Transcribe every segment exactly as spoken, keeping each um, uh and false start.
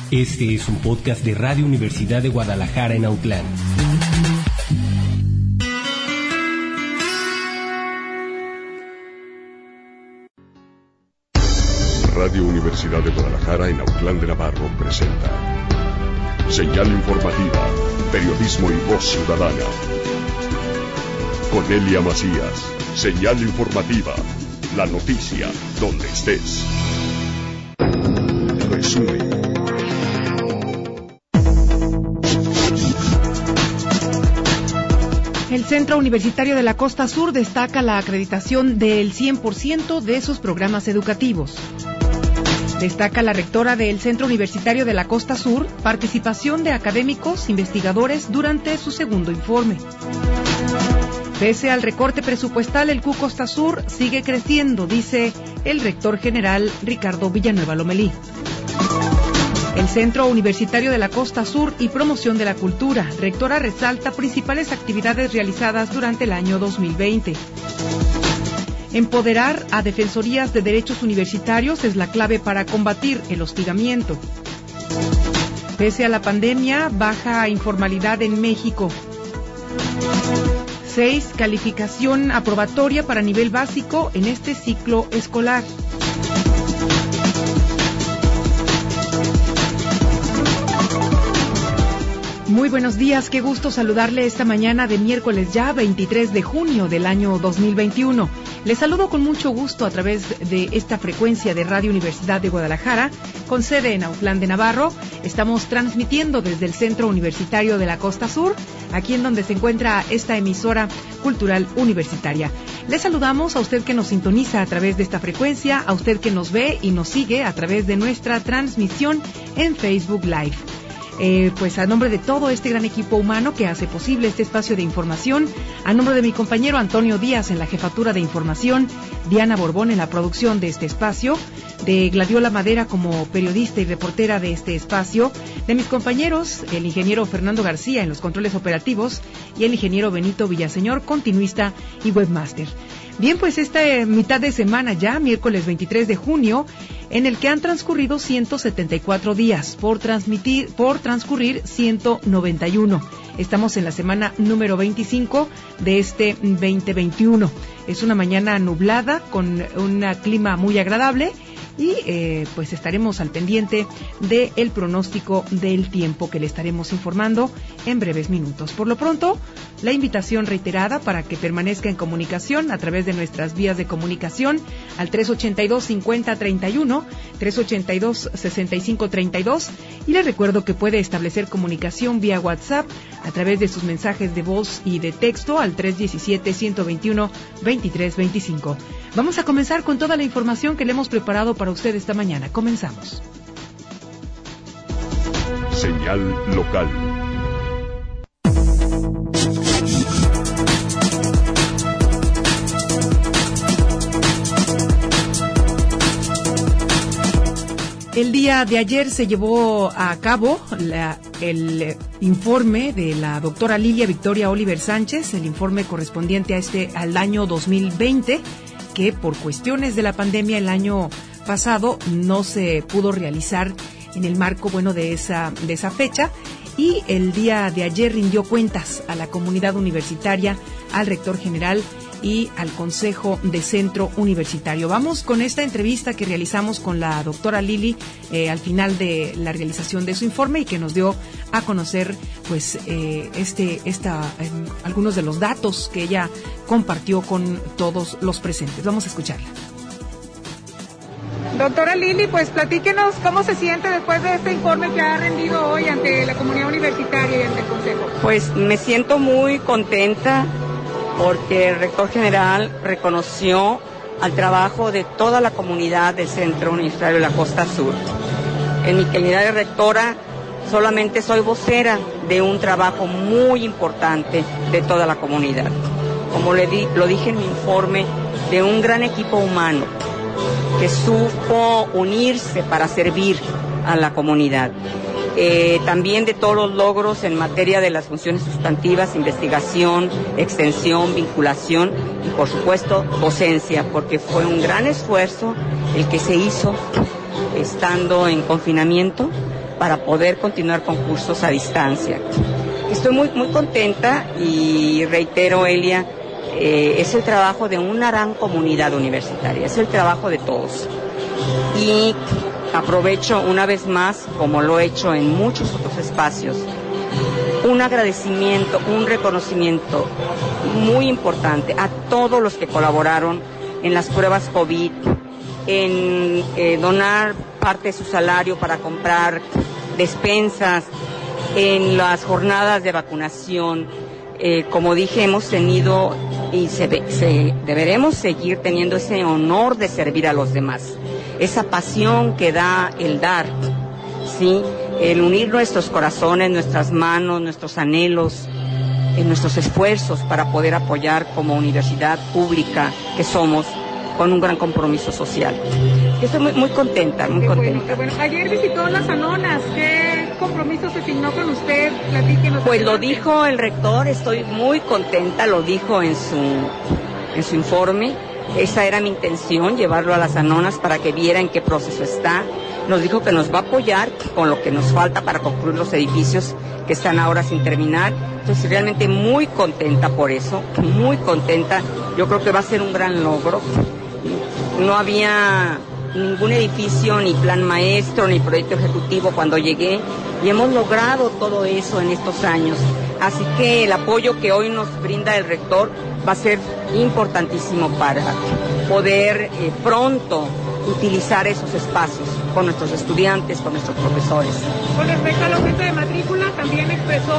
Este es un podcast de Radio Universidad de Guadalajara en Autlán. Radio Universidad de Guadalajara en Autlán de Navarro presenta Señal Informativa, Periodismo y Voz Ciudadana. Cornelia Macías, Señal Informativa, la noticia donde estés. Resumen. El Centro Universitario de la Costa Sur destaca la acreditación del cien por ciento de sus programas educativos. Destaca la rectora del Centro Universitario de la Costa Sur participación de académicos investigadores durante su segundo informe. Pese al recorte presupuestal, el Q Costa Sur sigue creciendo, dice el rector general Ricardo Villanueva Lomelí. El Centro Universitario de la Costa Sur y Promoción de la Cultura, rectora resalta principales actividades realizadas durante el año dos mil veinte. Empoderar a defensorías de derechos universitarios es la clave para combatir el hostigamiento. Pese a la pandemia, baja informalidad en México. seis. Calificación aprobatoria para nivel básico en este ciclo escolar. Muy buenos días, qué gusto saludarle esta mañana de miércoles ya veintitrés de junio del año dos mil veintiuno. Les saludo con mucho gusto a través de esta frecuencia de Radio Universidad de Guadalajara, con sede en Autlán de Navarro. Estamos transmitiendo desde el Centro Universitario de la Costa Sur, aquí en donde se encuentra esta emisora cultural universitaria. Les saludamos a usted que nos sintoniza a través de esta frecuencia, a usted que nos ve y nos sigue a través de nuestra transmisión en Facebook Live. Eh, pues a nombre de todo este gran equipo humano que hace posible este espacio de información, a nombre de mi compañero Antonio Díaz en la jefatura de información, Diana Borbón en la producción de este espacio, de Gladiola Madera como periodista y reportera de este espacio, de mis compañeros, el ingeniero Fernando García en los controles operativos y el ingeniero Benito Villaseñor, continuista y webmaster. Bien, pues esta eh, mitad de semana ya, miércoles veintitrés de junio, en el que han transcurrido ciento setenta y cuatro días, por transmitir, por transcurrir ciento noventa y uno. Estamos en la semana número veinticinco de este veinte veintiuno. Es una mañana nublada con un clima muy agradable y eh, pues estaremos al pendiente del pronóstico del tiempo que le estaremos informando en breves minutos. Por lo pronto, la invitación reiterada para que permanezca en comunicación a través de nuestras vías de comunicación al tres ochenta y dos, cincuenta, treinta y uno, tres ochenta y dos, sesenta y cinco, treinta y dos, y le recuerdo que puede establecer comunicación vía WhatsApp a través de sus mensajes de voz y de texto al tres diecisiete, ciento veintiuno, veintitrés veinticinco. Vamos a comenzar con toda la información que le hemos preparado para usted esta mañana. Comenzamos. Señal local. El día de ayer se llevó a cabo la, el informe de la doctora Lilia Victoria Oliver Sánchez, el informe correspondiente a este al año dos mil veinte, que por cuestiones de la pandemia el año pasado no se pudo realizar en el marco bueno de esa de esa fecha, y el día de ayer rindió cuentas a la comunidad universitaria, al rector general y al Consejo de Centro Universitario. Vamos con esta entrevista que realizamos con la doctora Lili eh, al final de la realización de su informe y que nos dio a conocer pues eh, este esta eh, algunos de los datos que ella compartió con todos los presentes. Vamos a escucharla. Doctora Lili, pues platíquenos cómo se siente después de este informe que ha rendido hoy ante la comunidad universitaria y ante el Consejo. Pues me siento muy contenta porque el rector general reconoció al trabajo de toda la comunidad del Centro Universitario de la Costa Sur. En mi calidad de rectora solamente soy vocera de un trabajo muy importante de toda la comunidad. Como le di, lo dije en mi informe, de un gran equipo humano que supo unirse para servir a la comunidad. Eh, también de todos los logros en materia de las funciones sustantivas, investigación, extensión, vinculación y por supuesto docencia, porque fue un gran esfuerzo el que se hizo estando en confinamiento para poder continuar con cursos a distancia. Estoy muy, muy contenta y reitero, Elia, eh, es el trabajo de una gran comunidad universitaria, es el trabajo de todos. Y aprovecho una vez más, como lo he hecho en muchos otros espacios, un agradecimiento, un reconocimiento muy importante a todos los que colaboraron en las pruebas COVID, en eh, donar parte de su salario para comprar despensas, en las jornadas de vacunación. Eh, como dije, hemos tenido y se, se, deberemos seguir teniendo ese honor de servir a los demás, esa pasión que da el dar, ¿sí? El unir nuestros corazones, nuestras manos, nuestros anhelos, en nuestros esfuerzos para poder apoyar como universidad pública que somos, con un gran compromiso social. Yo estoy muy, muy contenta, muy qué contenta. Bueno, qué bueno. Ayer visitó las Anonas, ¿qué compromiso se signó con usted? Platíquenos. Pues lo dijo el rector, estoy muy contenta, lo dijo en su, en su informe. Esa era mi intención, llevarlo a las Anonas para que viera en qué proceso está. Nos dijo que nos va a apoyar con lo que nos falta para concluir los edificios que están ahora sin terminar. Entonces, realmente muy contenta por eso, muy contenta. Yo creo que va a ser un gran logro. No había ningún edificio, ni plan maestro, ni proyecto ejecutivo cuando llegué, y hemos logrado todo eso en estos años. Así que el apoyo que hoy nos brinda el rector va a ser importantísimo para poder eh, pronto utilizar esos espacios con nuestros estudiantes, con nuestros profesores. Con respecto al aumento de matrícula, también expresó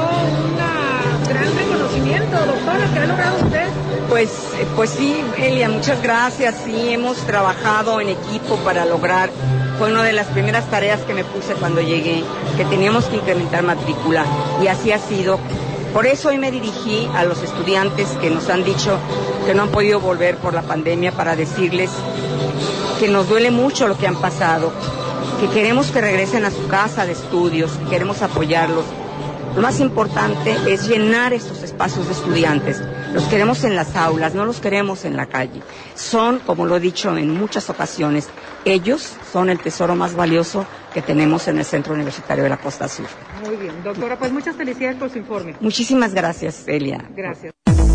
un gran reconocimiento, doctora, ¿qué ha logrado usted? Pues, pues sí, Elia, muchas gracias. Sí, hemos trabajado en equipo para lograr, fue una de las primeras tareas que me puse cuando llegué, que teníamos que incrementar matrícula, y así ha sido. Por eso hoy me dirigí a los estudiantes que nos han dicho que no han podido volver por la pandemia, para decirles que nos duele mucho lo que han pasado, que queremos que regresen a su casa de estudios, que queremos apoyarlos. Lo más importante es llenar estos espacios de estudiantes. Los queremos en las aulas, no los queremos en la calle. Son, como lo he dicho en muchas ocasiones, ellos son el tesoro más valioso que tenemos en el Centro Universitario de la Costa Sur. Muy bien, doctora, pues muchas felicidades por su informe. Muchísimas gracias, Elia. Gracias.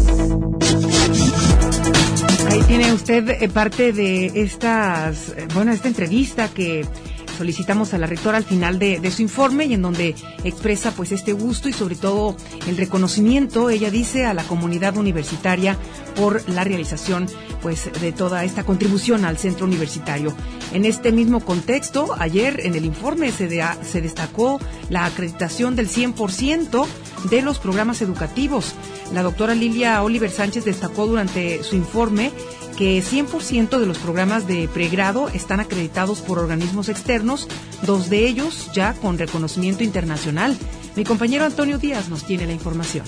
Ahí tiene usted eh, parte de estas, eh, bueno, esta entrevista que solicitamos a la rectora al final de, de su informe, y en donde expresa pues este gusto y sobre todo el reconocimiento, ella dice, a la comunidad universitaria por la realización pues de toda esta contribución al centro universitario. En este mismo contexto, ayer en el informe se, de, se destacó la acreditación del cien por ciento de los programas educativos. La doctora Lilia Oliver Sánchez destacó durante su informe que cien por ciento de los programas de pregrado están acreditados por organismos externos, dos de ellos ya con reconocimiento internacional. Mi compañero Antonio Díaz nos tiene la información.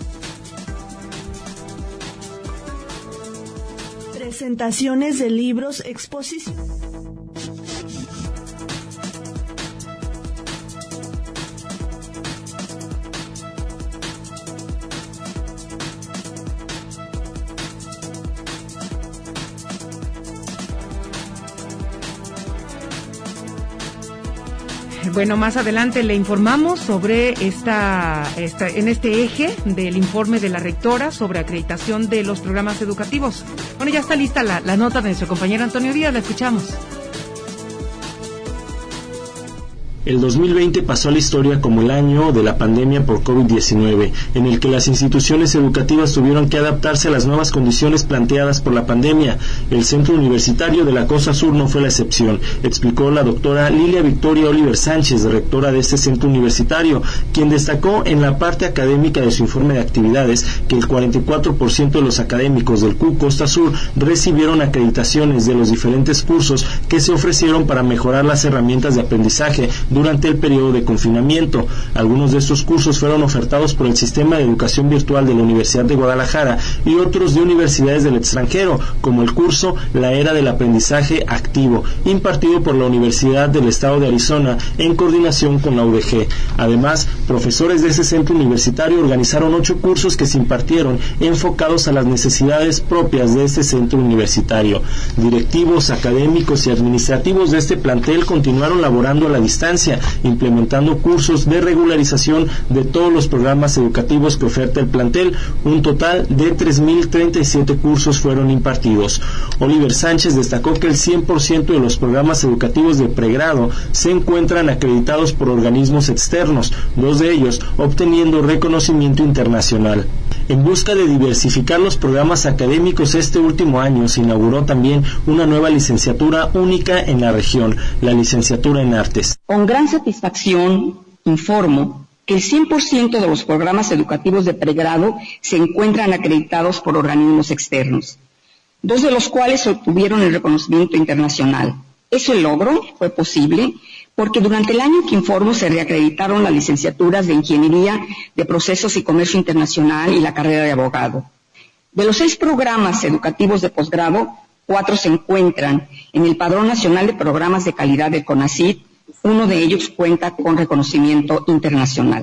Presentaciones de libros, exposiciones. Bueno, más adelante le informamos sobre esta, esta, en este eje del informe de la rectora sobre acreditación de los programas educativos. Bueno, ya está lista la, la nota de nuestro compañero Antonio Díaz, la escuchamos. El dos mil veinte pasó a la historia como el año de la pandemia por COVID diecinueve, en el que las instituciones educativas tuvieron que adaptarse a las nuevas condiciones planteadas por la pandemia. El Centro Universitario de la Costa Sur no fue la excepción, explicó la doctora Lilia Victoria Oliver Sánchez, rectora de este centro universitario, quien destacó en la parte académica de su informe de actividades que el cuarenta y cuatro por ciento de los académicos del C U Costa Sur recibieron acreditaciones de los diferentes cursos que se ofrecieron para mejorar las herramientas de aprendizaje durante el periodo de confinamiento. Algunos de estos cursos fueron ofertados por el Sistema de Educación Virtual de la Universidad de Guadalajara y otros de universidades del extranjero, como el curso La Era del Aprendizaje Activo, impartido por la Universidad del Estado de Arizona en coordinación con la U D G. Además, profesores de ese centro universitario organizaron ocho cursos que se impartieron enfocados a las necesidades propias de este centro universitario. Directivos, académicos y administrativos de este plantel continuaron laborando a la distancia distancia, implementando cursos de regularización de todos los programas educativos que oferta el plantel. Un total de tres mil treinta y siete cursos fueron impartidos. Oliver Sánchez destacó que el cien por ciento de los programas educativos de pregrado se encuentran acreditados por organismos externos, dos de ellos obteniendo reconocimiento internacional. En busca de diversificar los programas académicos, este último año se inauguró también una nueva licenciatura única en la región, la licenciatura en Artes. Con gran satisfacción informo que el cien por ciento de los programas educativos de pregrado se encuentran acreditados por organismos externos, dos de los cuales obtuvieron el reconocimiento internacional. Ese logro fue posible porque durante el año que informo se reacreditaron las licenciaturas de Ingeniería de Procesos y Comercio Internacional y la carrera de abogado. De los seis programas educativos de posgrado, cuatro se encuentran en el Padrón Nacional de Programas de Calidad del CONACYT. Uno de ellos cuenta con reconocimiento internacional.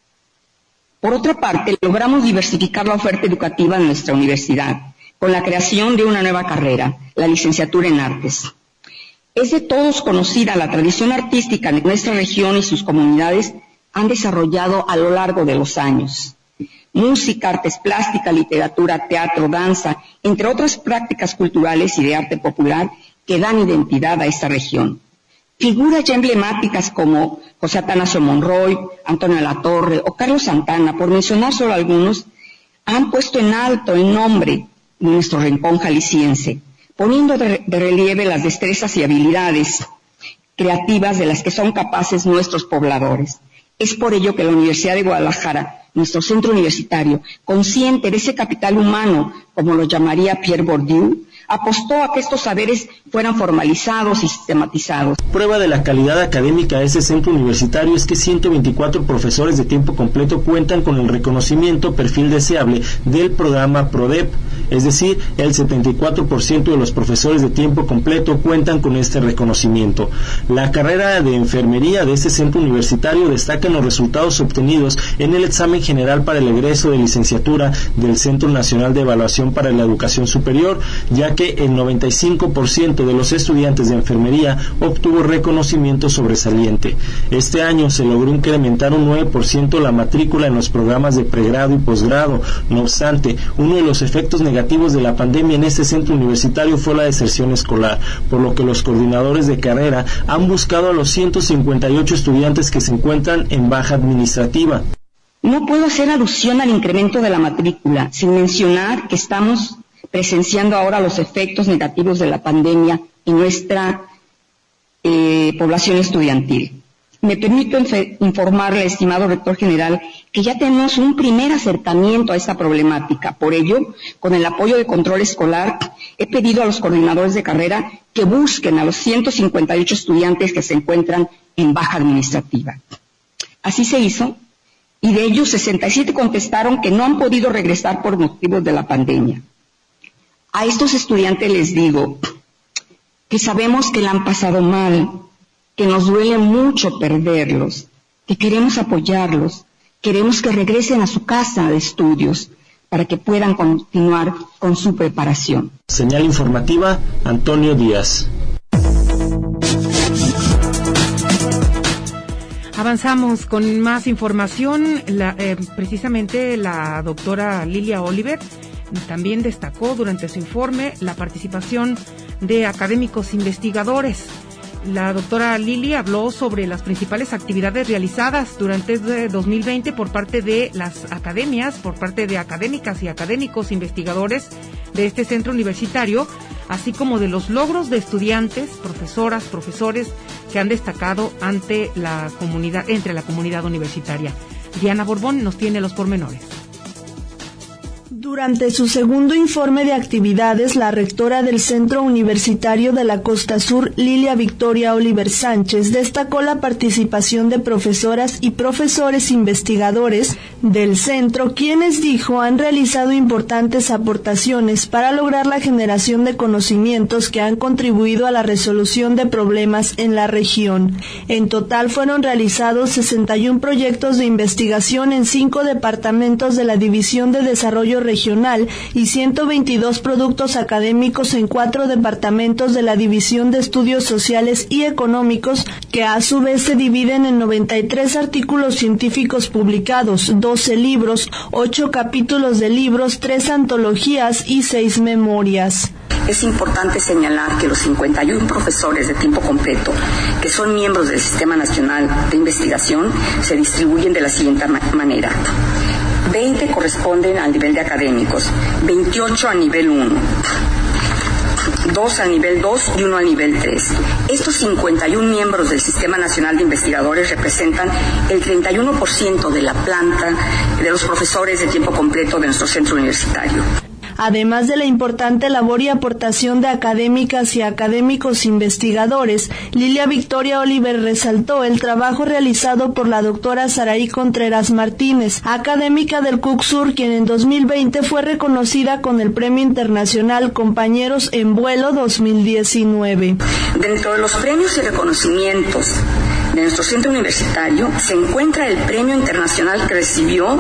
Por otra parte, logramos diversificar la oferta educativa de nuestra universidad con la creación de una nueva carrera, la licenciatura en Artes. Es de todos conocida la tradición artística de nuestra región y sus comunidades han desarrollado a lo largo de los años. Música, artes plásticas, literatura, teatro, danza, entre otras prácticas culturales y de arte popular que dan identidad a esta región. Figuras ya emblemáticas como José Atanasio Monroy, Antonio Latorre o Carlos Santana, por mencionar solo algunos, han puesto en alto el nombre de nuestro rincón jalisciense, poniendo de, de relieve las destrezas y habilidades creativas de las que son capaces nuestros pobladores. Es por ello que la Universidad de Guadalajara, nuestro centro universitario, consciente de ese capital humano, como lo llamaría Pierre Bourdieu, apostó a que estos saberes fueran formalizados y sistematizados. Prueba de la calidad académica de ese centro universitario es que ciento veinticuatro profesores de tiempo completo cuentan con el reconocimiento perfil deseable del programa PRODEP, es decir, el setenta y cuatro por ciento de los profesores de tiempo completo cuentan con este reconocimiento. La carrera de enfermería de este centro universitario destaca en los resultados obtenidos en el examen general para el egreso de licenciatura del Centro Nacional de Evaluación para la Educación Superior, ya que el noventa y cinco por ciento de los estudiantes de enfermería obtuvo reconocimiento sobresaliente. Este año se logró incrementar un nueve por ciento la matrícula en los programas de pregrado y posgrado. No obstante, uno de los efectos negativos de la pandemia en este centro universitario fue la deserción escolar, por lo que los coordinadores de carrera han buscado a los ciento cincuenta y ocho estudiantes que se encuentran en baja administrativa. No puedo hacer alusión al incremento de la matrícula sin mencionar que estamos presenciando ahora los efectos negativos de la pandemia en nuestra eh, población estudiantil. Me permito inf- informarle, estimado rector general, que ya tenemos un primer acercamiento a esta problemática. Por ello, con el apoyo de control escolar, he pedido a los coordinadores de carrera que busquen a los ciento cincuenta y ocho estudiantes que se encuentran en baja administrativa. Así se hizo, y de ellos sesenta y siete contestaron que no han podido regresar por motivos de la pandemia. A estos estudiantes les digo que sabemos que la han pasado mal, que nos duele mucho perderlos, que queremos apoyarlos, queremos que regresen a su casa de estudios para que puedan continuar con su preparación. Señal informativa, Antonio Díaz. Avanzamos con más información. La, eh, precisamente la doctora Lilia Oliver también destacó durante su informe la participación de académicos investigadores. La doctora Lili habló sobre las principales actividades realizadas durante este dos mil veinte por parte de las academias, por parte de académicas y académicos investigadores de este centro universitario, así como de los logros de estudiantes, profesoras, profesores que han destacado ante la comunidad, entre la comunidad universitaria. Diana Borbón nos tiene los pormenores. Durante su segundo informe de actividades, la rectora del Centro Universitario de la Costa Sur, Lilia Victoria Oliver Sánchez, destacó la participación de profesoras y profesores investigadores del centro, quienes, dijo, han realizado importantes aportaciones para lograr la generación de conocimientos que han contribuido a la resolución de problemas en la región. En total fueron realizados sesenta y un proyectos de investigación en cinco departamentos de la División de Desarrollo Regional regional y ciento veintidós productos académicos en cuatro departamentos de la División de Estudios Sociales y Económicos, que a su vez se dividen en noventa y tres artículos científicos publicados, doce libros, ocho capítulos de libros, tres antologías y seis memorias. Es importante señalar que los cincuenta y uno profesores de tiempo completo, que son miembros del Sistema Nacional de Investigación, se distribuyen de la siguiente manera. veinte corresponden al nivel de académicos, veintiocho a nivel uno, dos al nivel dos y uno al nivel tres. Estos cincuenta y uno miembros del Sistema Nacional de Investigadores representan el treinta y uno por ciento de la planta de los profesores de tiempo completo de nuestro centro universitario. Además de la importante labor y aportación de académicas y académicos investigadores, Lilia Victoria Oliver resaltó el trabajo realizado por la doctora Saraí Contreras Martínez, académica del CUCSUR, quien en dos mil veinte fue reconocida con el Premio Internacional Compañeros en Vuelo dos mil diecinueve. Dentro de los premios y reconocimientos de nuestro centro universitario se encuentra el Premio Internacional que recibió.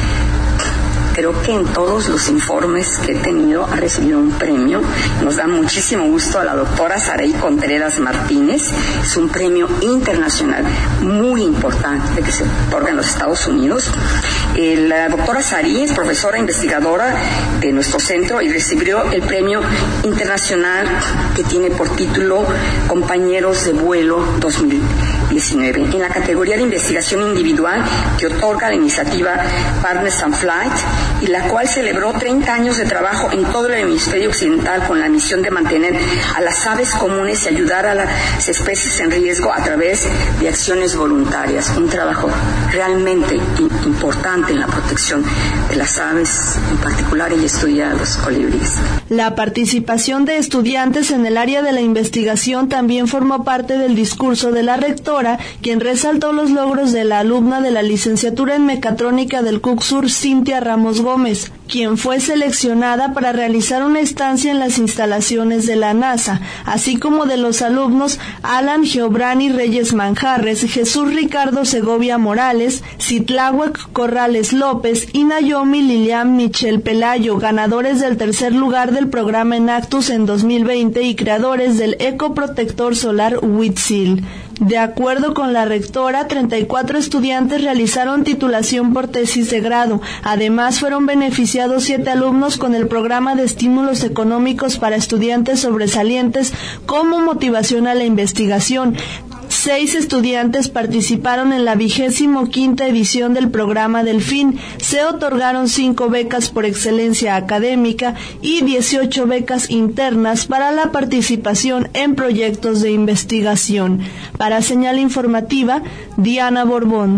Creo que en todos los informes que he tenido ha recibido un premio. Nos da muchísimo gusto a la doctora Saraí Contreras Martínez. Es un premio internacional muy importante que se otorga en los Estados Unidos. Eh, la doctora Saraí es profesora investigadora de nuestro centro y recibió el premio internacional que tiene por título Compañeros de Vuelo dos mil diecinueve, en la categoría de investigación individual que otorga la iniciativa Partners and Flight, y la cual celebró treinta años de trabajo en todo el hemisferio occidental con la misión de mantener a las aves comunes y ayudar a las especies en riesgo a través de acciones voluntarias. Un trabajo realmente importante en la protección de las aves, en particular ella estudia a los colibríes. La participación de estudiantes en el área de la investigación también formó parte del discurso de la rectora, quien resaltó los logros de la alumna de la licenciatura en mecatrónica del CUCSUR, Cintia Ramos Gómez, quien fue seleccionada para realizar una estancia en las instalaciones de la NASA, así como de los alumnos Alan Geobrani Reyes Manjarres, Jesús Ricardo Segovia Morales, Citláhuac Corrales López y Naomi Lilian Michel Pelayo, ganadores del tercer lugar del programa Enactus en dos mil veinte y creadores del ecoprotector solar Huitzil. De acuerdo con la rectora, treinta y cuatro estudiantes realizaron titulación por tesis de grado. Además, fueron beneficiados siete alumnos con el programa de estímulos económicos para estudiantes sobresalientes como motivación a la investigación. Seis estudiantes participaron en la vigésimo quinta edición del programa Delfín. Se otorgaron cinco becas por excelencia académica y dieciocho becas internas para la participación en proyectos de investigación. Para Señal Informativa, Diana Borbón.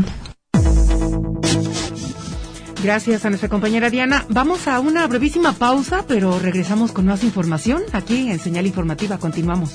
Gracias a nuestra compañera Diana. Vamos a una brevísima pausa, pero regresamos con más información aquí en Señal Informativa. Continuamos.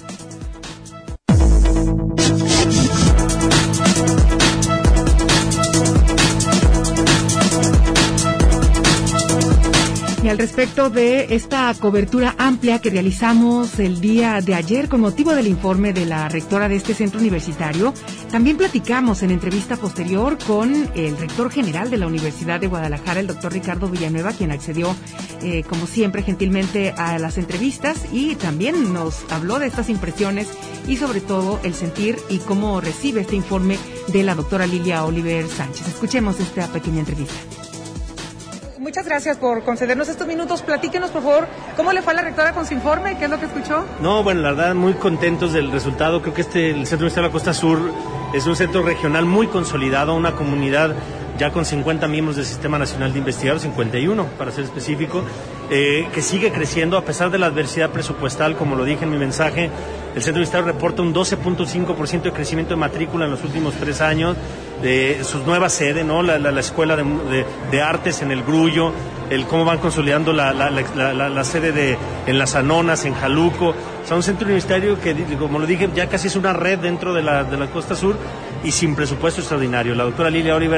Y al respecto de esta cobertura amplia que realizamos el día de ayer con motivo del informe de la rectora de este centro universitario, también platicamos en entrevista posterior con el rector general de la Universidad de Guadalajara, el doctor Ricardo Villanueva, quien accedió, eh, como siempre, gentilmente a las entrevistas y también nos habló de estas impresiones y sobre todo el sentir y cómo recibe este informe de la doctora Lilia Oliver Sánchez. Escuchemos esta pequeña entrevista. Muchas gracias por concedernos estos minutos. Platíquenos, por favor, ¿cómo le fue a la rectora con su informe? ¿Qué es lo que escuchó? No, bueno, la verdad, muy contentos del resultado. Creo que este, el Centro Universitario de la Costa Sur es un centro regional muy consolidado, una comunidad ya con cincuenta miembros del Sistema Nacional de Investigadores, cincuenta y uno para ser específico, eh, que sigue creciendo a pesar de la adversidad presupuestal, como lo dije en mi mensaje. El Centro Universitario reporta un doce punto cinco por ciento de crecimiento de matrícula en los últimos tres años, de su nueva sede, ¿no? La, la, la Escuela de, de, de Artes en el Grullo, el cómo van consolidando la, la, la, la, la sede de, en Las Anonas, en Jaluco. O sea, un centro universitario que, como lo dije, ya casi es una red dentro de la, de la Costa Sur y sin presupuesto extraordinario. La doctora Lilia Oliver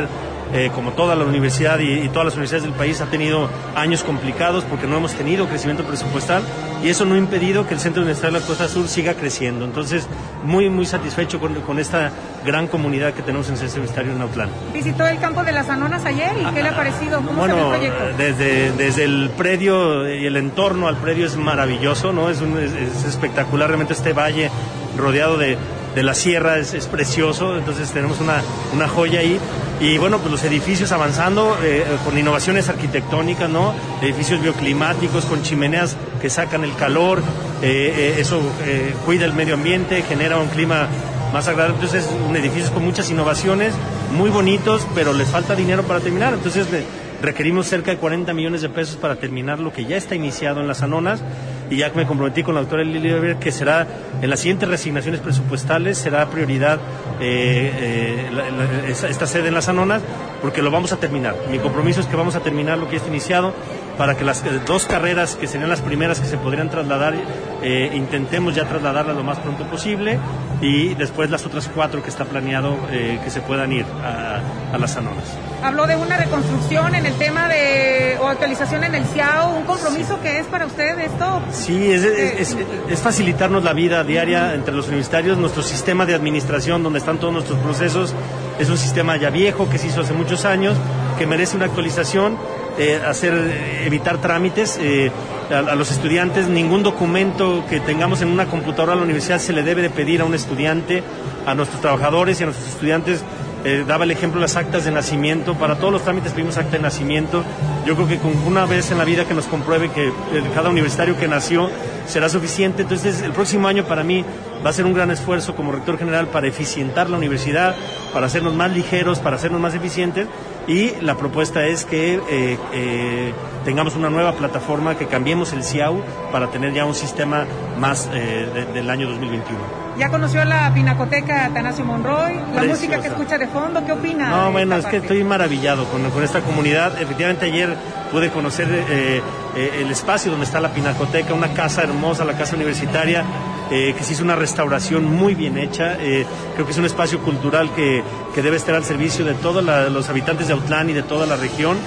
eh, como toda la universidad y, y todas las universidades del país, ha tenido años complicados porque no hemos tenido crecimiento presupuestal y eso no ha impedido que el Centro Universitario de la Costa Sur siga creciendo. Entonces, muy, muy satisfecho con, con esta gran comunidad que tenemos en el Centro Universitario en Autlán. Visitó el campo de las Anonas ayer y ¿qué le ha parecido? ¿Cómo bueno, se ve el proyecto? Desde, desde el predio y el entorno al predio es maravilloso, ¿no? Es, un, es, es espectacular, realmente este valle rodeado de, de la sierra es, es precioso, entonces tenemos una, una joya ahí. Y bueno, pues los edificios avanzando eh, con innovaciones arquitectónicas, ¿no? Edificios bioclimáticos con chimeneas que sacan el calor, eh, eh, eso eh, cuida el medio ambiente, genera un clima más agradable. Entonces, un edificio con muchas innovaciones, muy bonitos, pero les falta dinero para terminar. Entonces, le, requerimos cerca de cuarenta millones de pesos para terminar lo que ya está iniciado en las Anonas. Y ya me comprometí con la doctora Lilia que será en las siguientes reasignaciones presupuestales será prioridad eh, eh, la, la, esta, esta sede en las Anonas, porque lo vamos a terminar. Mi compromiso es que vamos a terminar lo que ya está iniciado para que las eh, dos carreras que serían las primeras que se podrían trasladar eh, intentemos ya trasladarlas lo más pronto posible y después las otras cuatro que está planeado eh, que se puedan ir a, a las Anonas. Habló de una reconstrucción en el tema de o actualización en el C I A O, un compromiso que es para usted esto. Sí, es, es, es, es facilitarnos la vida diaria entre los universitarios. Nuestro sistema de administración, donde están todos nuestros procesos, es un sistema ya viejo que se hizo hace muchos años, que merece una actualización, eh, hacer, evitar trámites. Eh, a, a los estudiantes, ningún documento que tengamos en una computadora a la universidad se le debe de pedir a un estudiante, a nuestros trabajadores y a nuestros estudiantes. Eh, daba el ejemplo las actas de nacimiento. Para todos los trámites pedimos acta de nacimiento. Yo creo que con una vez en la vida que nos compruebe que eh, cada universitario que nació será suficiente. Entonces el próximo año para mí va a ser un gran esfuerzo como rector general para eficientar la universidad, para hacernos más ligeros, para hacernos más eficientes. Y la propuesta es que eh, eh, tengamos una nueva plataforma, que cambiemos el C I A U para tener ya un sistema más eh, de, del año dos mil veintiuno. ¿Ya conoció la Pinacoteca Atanasio Monroy? La Preciosa. Música que escucha de fondo, ¿qué opina? No, bueno, es parte? que estoy maravillado con, con esta comunidad. Efectivamente ayer pude conocer eh, eh, el espacio donde está la Pinacoteca, una casa hermosa, la casa universitaria, eh, que se hizo una restauración muy bien hecha. Eh, creo que es un espacio cultural que, que debe estar al servicio de todos la, los habitantes de Autlán y de toda la región.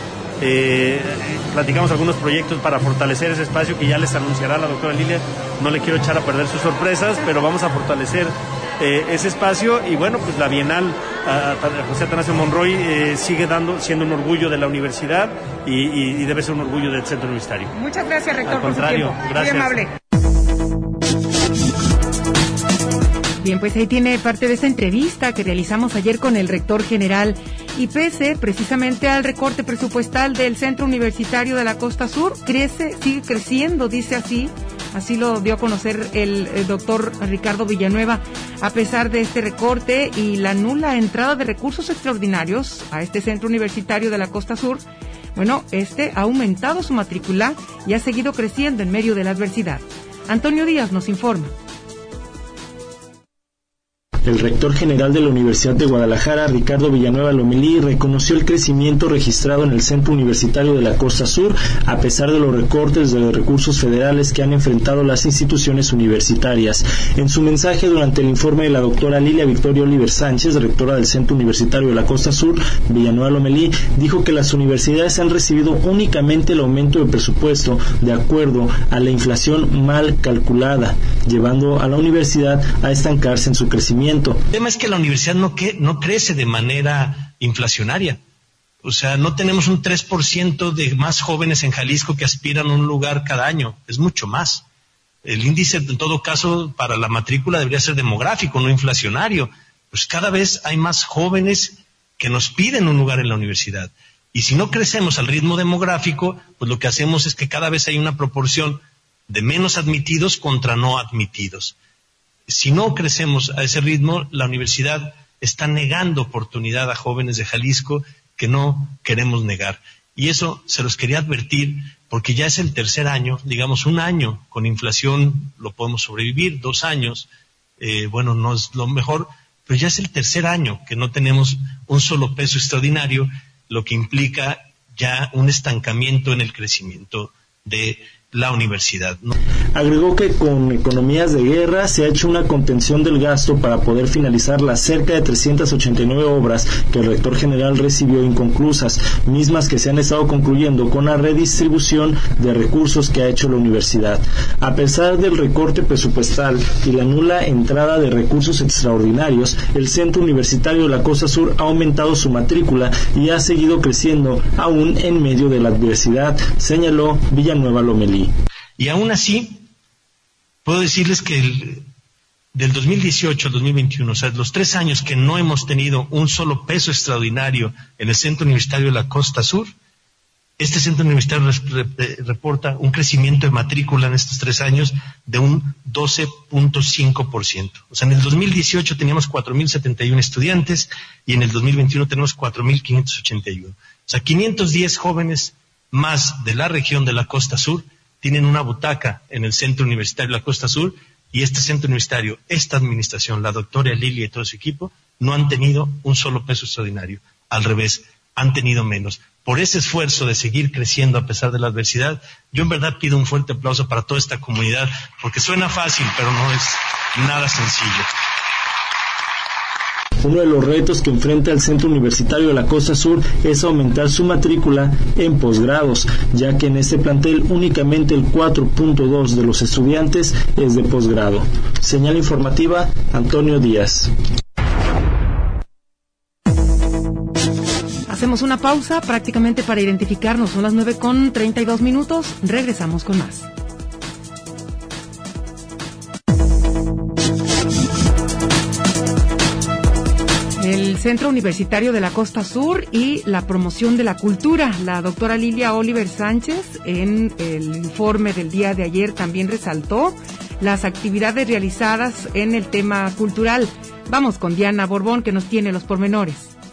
Eh, platicamos algunos proyectos para fortalecer ese espacio que ya les anunciará la doctora Lilia. No le quiero echar a perder sus sorpresas, pero vamos a fortalecer eh, ese espacio. Y bueno, pues la Bienal a, a José Atanasio Monroy eh, sigue dando, siendo un orgullo de la universidad y, y, y debe ser un orgullo del centro universitario. Muchas gracias, rector. Al contrario, por su tiempo. gracias. Muy amable. Bien, pues ahí tiene parte de esta entrevista que realizamos ayer con el rector general. Y pese precisamente al recorte presupuestal del Centro Universitario de la Costa Sur, crece, sigue creciendo, dice así, así lo dio a conocer el, el doctor Ricardo Villanueva. A pesar de este recorte y la nula entrada de recursos extraordinarios a este Centro Universitario de la Costa Sur, bueno, este ha aumentado su matrícula y ha seguido creciendo en medio de la adversidad. Antonio Díaz nos informa. El rector general de la Universidad de Guadalajara, Ricardo Villanueva Lomelí, reconoció el crecimiento registrado en el Centro Universitario de la Costa Sur, a pesar de los recortes de los recursos federales que han enfrentado las instituciones universitarias. En su mensaje durante el informe de la doctora Lilia Victoria Oliver Sánchez, rectora del Centro Universitario de la Costa Sur, Villanueva Lomelí dijo que las universidades han recibido únicamente el aumento de presupuesto de acuerdo a la inflación mal calculada, llevando a la universidad a estancarse en su crecimiento. El tema es que la universidad no, que, no crece de manera inflacionaria. O sea, no tenemos un tres por ciento de más jóvenes en Jalisco que aspiran a un lugar cada año. Es mucho más. El índice, en todo caso, para la matrícula debería ser demográfico, no inflacionario. Pues cada vez hay más jóvenes que nos piden un lugar en la universidad. Y si no crecemos al ritmo demográfico, pues lo que hacemos es que cada vez hay una proporción de menos admitidos contra no admitidos. Si no crecemos a ese ritmo, la universidad está negando oportunidad a jóvenes de Jalisco que no queremos negar. Y eso se los quería advertir porque ya es el tercer año, digamos un año con inflación lo podemos sobrevivir, dos años, eh, bueno, no es lo mejor, pero ya es el tercer año que no tenemos un solo peso extraordinario, lo que implica ya un estancamiento en el crecimiento de la universidad, ¿no? Agregó que con economías de guerra se ha hecho una contención del gasto para poder finalizar las cerca de trescientas ochenta y nueve obras que el rector general recibió inconclusas, mismas que se han estado concluyendo con la redistribución de recursos que ha hecho la universidad. A pesar del recorte presupuestal y la nula entrada de recursos extraordinarios, el Centro Universitario de la Costa Sur ha aumentado su matrícula y ha seguido creciendo aún en medio de la adversidad, señaló Villanueva Lomelí. Y aún así, puedo decirles que el, del dos mil dieciocho al dos mil veintiuno, o sea, los tres años que no hemos tenido un solo peso extraordinario en el Centro Universitario de la Costa Sur, este Centro Universitario reporta un crecimiento de matrícula en estos tres años de un doce punto cinco por ciento. O sea, en el dos mil dieciocho teníamos cuatro mil setenta y uno estudiantes y en el dos mil veintiuno tenemos cuatro mil quinientos ochenta y uno. O sea, quinientos diez jóvenes más de la región de la Costa Sur tienen una butaca en el Centro Universitario de la Costa Sur, y este centro universitario, esta administración, la doctora Lilia y todo su equipo, no han tenido un solo peso extraordinario. Al revés, han tenido menos. Por ese esfuerzo de seguir creciendo a pesar de la adversidad, yo en verdad pido un fuerte aplauso para toda esta comunidad, porque suena fácil, pero no es nada sencillo. Uno de los retos que enfrenta el Centro Universitario de la Costa Sur es aumentar su matrícula en posgrados, ya que en este plantel únicamente el cuatro punto dos de los estudiantes es de posgrado. Señal informativa, Antonio Díaz. Hacemos una pausa prácticamente para identificarnos. Son las nueve con treinta y dos minutos. Regresamos con más. El Centro Universitario de la Costa Sur y la promoción de la cultura. La doctora Lilia Oliver Sánchez, en el informe del día de ayer, también resaltó las actividades realizadas en el tema cultural. Vamos con Diana Borbón, que nos tiene los pormenores.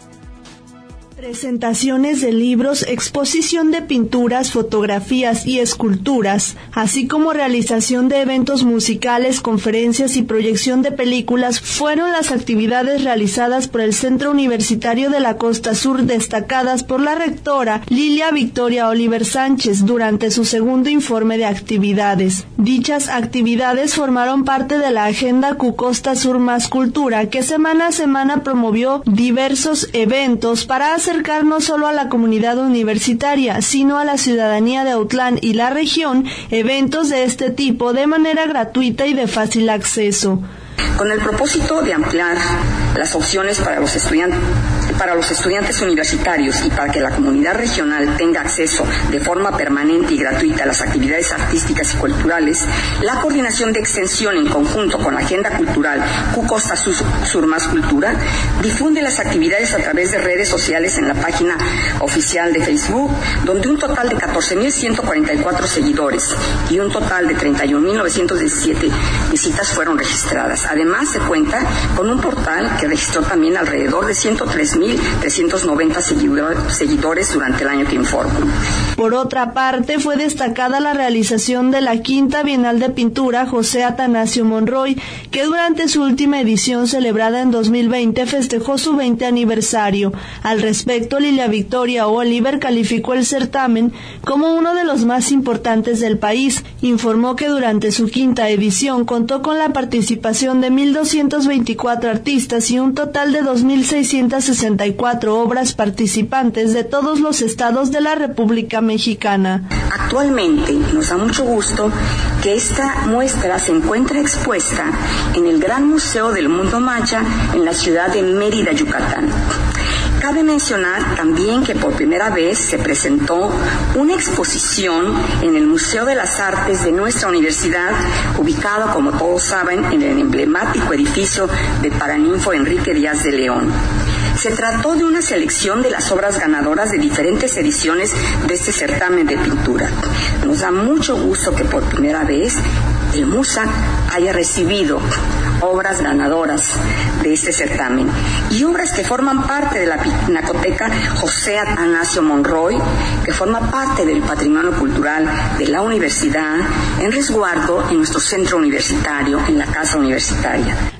Presentaciones de libros, exposición de pinturas, fotografías y esculturas, así como realización de eventos musicales, conferencias y proyección de películas fueron las actividades realizadas por el Centro Universitario de la Costa Sur, destacadas por la rectora Lilia Victoria Oliver Sánchez durante su segundo informe de actividades. Dichas actividades formaron parte de la agenda Q Costa Sur Más Cultura, que semana a semana promovió diversos eventos para acercar no solo a la comunidad universitaria, sino a la ciudadanía de Autlán y la región, eventos de este tipo de manera gratuita y de fácil acceso. Con el propósito de ampliar las opciones para los estudiantes para los estudiantes universitarios y para que la comunidad regional tenga acceso de forma permanente y gratuita a las actividades artísticas y culturales, la Coordinación de Extensión, en conjunto con la Agenda Cultural Q Costa Sur, Sur Más Cultura, difunde las actividades a través de redes sociales en la página oficial de Facebook, donde un total de catorce mil ciento cuarenta y cuatro seguidores y un total de treinta y un mil novecientos diecisiete visitas fueron registradas. Además, se cuenta con un portal que registró también alrededor de ciento tres mil trescientos noventa seguidores durante el año que informo. Por otra parte, fue destacada la realización de la Quinta Bienal de Pintura José Atanasio Monroy, que durante su última edición celebrada en dos mil veinte festejó su veinte aniversario. Al respecto, Lilia Victoria Oliver calificó el certamen como uno de los más importantes del país. Informó que durante su quinta edición contó con la participación de mil doscientos veinticuatro artistas y un total de dos mil seiscientas sesenta y cuatro obras participantes de todos los estados de la República Mexicana. Actualmente nos da mucho gusto que esta muestra se encuentra expuesta en el Gran Museo del Mundo Maya en la ciudad de Mérida, Yucatán. Cabe mencionar también que por primera vez se presentó una exposición en el Museo de las Artes de nuestra universidad, ubicado, como todos saben, en el emblemático edificio de Paraninfo Enrique Díaz de León. Se trató de una selección de las obras ganadoras de diferentes ediciones de este certamen de pintura. Nos da mucho gusto que por primera vez el MUSAC haya recibido obras ganadoras de este certamen y obras que forman parte de la Pinacoteca José Atanasio Monroy, que forma parte del patrimonio cultural de la universidad, en resguardo en nuestro centro universitario, en la casa universitaria.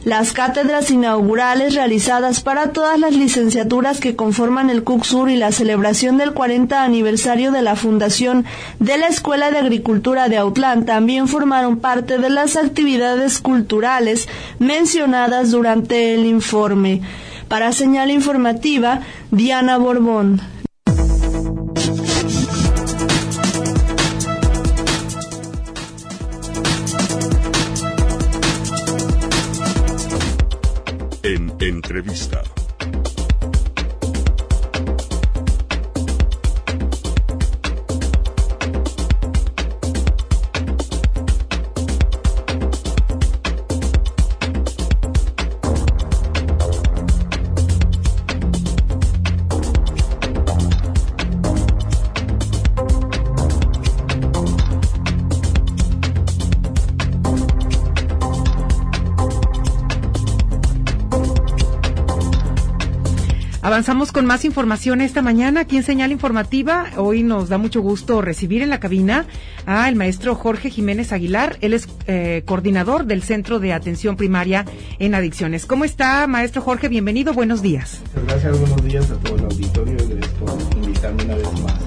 Las cátedras inaugurales realizadas para todas las licenciaturas que conforman el CUCSUR y la celebración del cuarenta aniversario de la fundación de la Escuela de Agricultura de Autlán también formaron parte de las actividades culturales mencionadas durante el informe. Para Señal Informativa, Diana Borbón. En entrevista. Avanzamos con más información esta mañana aquí en Señal Informativa. Hoy nos da mucho gusto recibir en la cabina al maestro Jorge Jiménez Aguilar. Él es eh, coordinador del Centro de Atención Primaria en Adicciones. ¿Cómo está, maestro Jorge? Bienvenido, buenos días. Muchas gracias, buenos días a todo el auditorio y gracias por invitarme una vez más.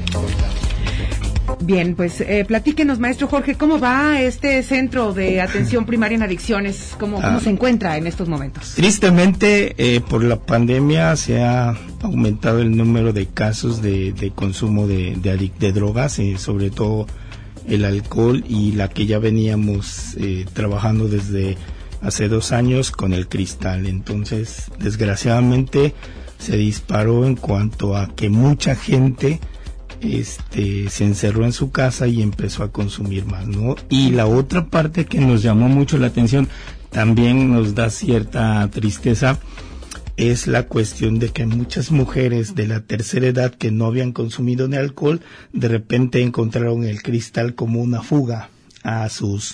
Bien, pues eh, platíquenos, maestro Jorge, ¿cómo va este Centro de Atención Primaria en Adicciones? ¿Cómo, cómo ah, se encuentra en estos momentos? Tristemente, eh, por la pandemia se ha aumentado el número de casos de, de consumo de, de, adic- de drogas, eh, sobre todo el alcohol y la que ya veníamos eh, trabajando desde hace dos años con el cristal. Entonces, desgraciadamente, se disparó en cuanto a que mucha gente este se encerró en su casa y empezó a consumir más, ¿no? Y la otra parte que nos llamó mucho la atención, también nos da cierta tristeza, es la cuestión de que muchas mujeres de la tercera edad que no habían consumido ni alcohol, de repente encontraron el cristal como una fuga a sus